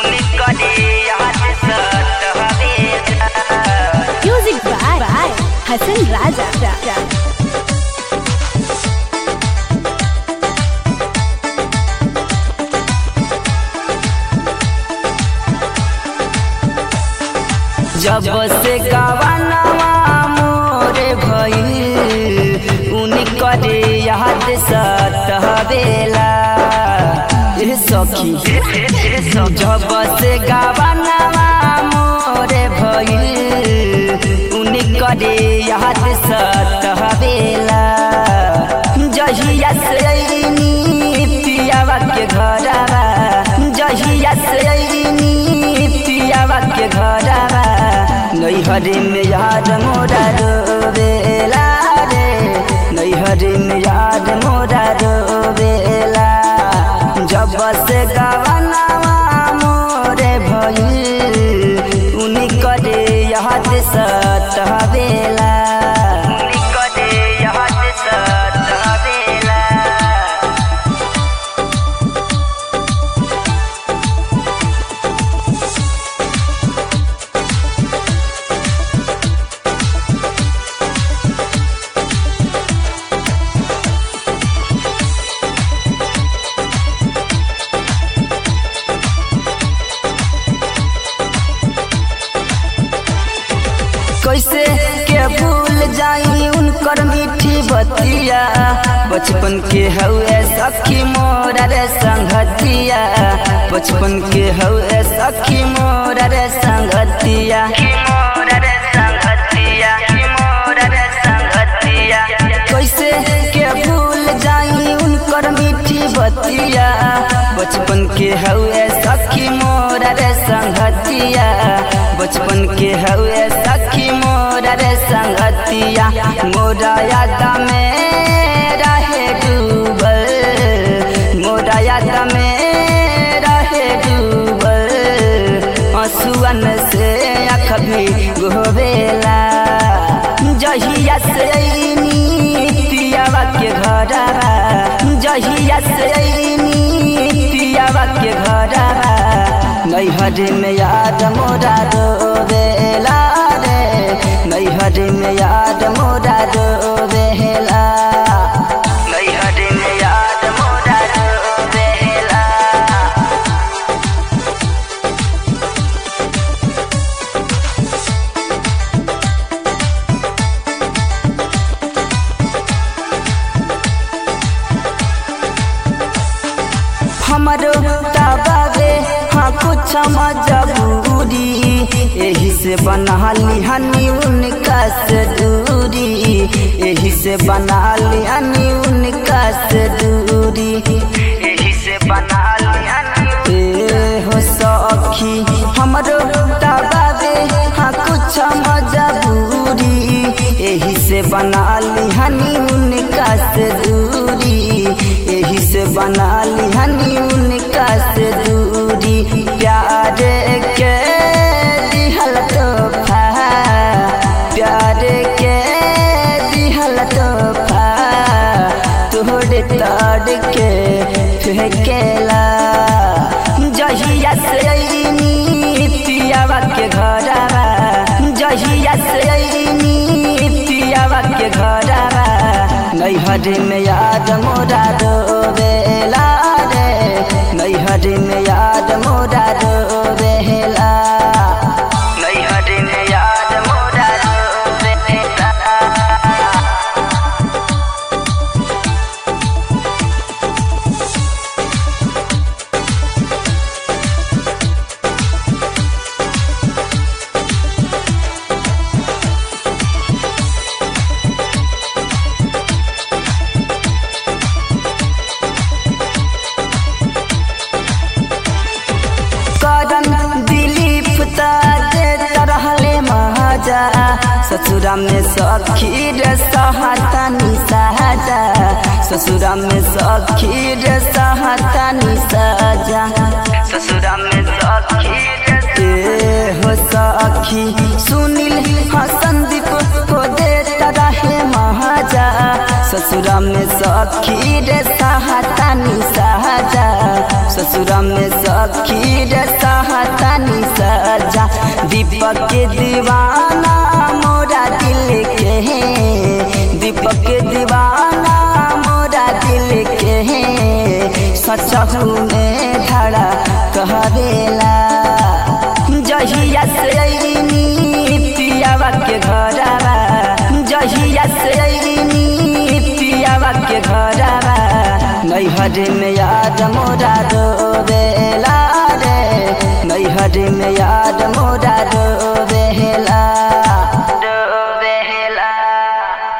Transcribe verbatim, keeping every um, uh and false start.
Music by, by Hassan Raja. जब से गवानवा मोरे भइल उनकरे याद सतहवेला रे सखी। जब से गवानवा मोरे भइल उनकरे याद सतहवेला जहिया से अइनी पियावा के घरवा जहिया से अइनी पियावा के घरवा नैहरे में याद मोरा रोवेला रे नैहरे में याद मोरा रोवेला जब से गवानवा मोरे भइल उनकरे याद सतहवेला उनकरे याद सतहवेला। कैसे के भूल जाई उनकर मीठी बतिया बचपन के हउए सखी मोरा रे संगतिया बचपन के हउए सखी मोरा रे संगतिया मोरा रे संगतिया मोरा रे संगतिया। कैसे के भूल जाई उनकर मीठी बतिया बचपन के हउए सखी मोरा रे संगतिया बचपन के हउए सखी मोरा रे संगतिया मोरा याद में रहे डूबल मोरा याद में रहे डूबल आंसुअन से आँख भी गोवेला जहिया से अइनी पियावा के घरवा जहिया से अइनी पियावा के घरवा नैहरे में याद मोरा रोवेला रे नैहरे में याद मोरा रोवेला नैहरे में याद मोरा रोवेला। हमरो तबावे हाँ कुछ मजबूरी यही से बना ली हनी उनका से दूरी यही से बना ली हनी उनका से दूरी यही से बना ली हनी ए हो सखी हमरो तबावे हाँ कुछ मजबूरी यही से बना ली हनी उनका से दूरी यही से बना ली हनी उनका से दूरी प्यार के दिहल तोहफा प्यार के दिहल तोहफा तोहरे ताड़ के फेंकेला जहिया से अइनी पियावा के घरवा जहिया से अइनी पियावा के घरवा नैहरे में याद मोरा रोवेला रे नैहरे में याद मोरा रोवेला नैहरे में याद मोरा रोवेला। ससुरा में सखी रे सहतानी सहजा ससुरा में सखी रे सहतानी सहजा ससुरा में सखी रे हो सखी सुनील हसन दीप को देता रहे महाजा ससुरा में सखी रे सहतानी सहजा ससुरा में सखी रे सह दीपक के दीवाना मोरा दिल के दीपक के दीवाना मोरा दिल के सचहु में धड़ा कहरेला जहिया से अइनी पियावा के घरवा जहिया से अइनी पियावा के घरवा नैहर में याद मोरा रोवेला रे नैहर में याद